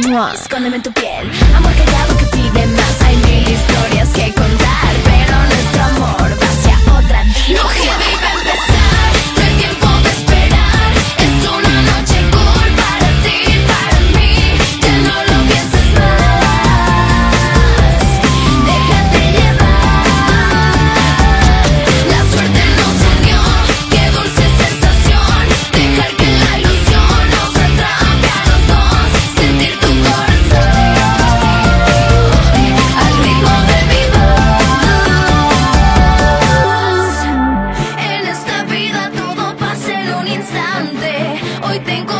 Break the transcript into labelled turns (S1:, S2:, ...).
S1: Escóndeme en tu piel, amor callado que pide más. Hay mil historias que contar, pero nuestro amor va hacia otra dirección. No heavy va a empezar, no hay tiempo de esperar. Es una noche cool para ti, para mí. Ya no lo pienses más, déjate llevar. La suerte nos unió, qué dulce sensación. Dejar que la ilusión nos atrape a los dos. Sentir tu corazón al ritmo de mi voz. En esta vida todo pasa en un instante. Hoy tengo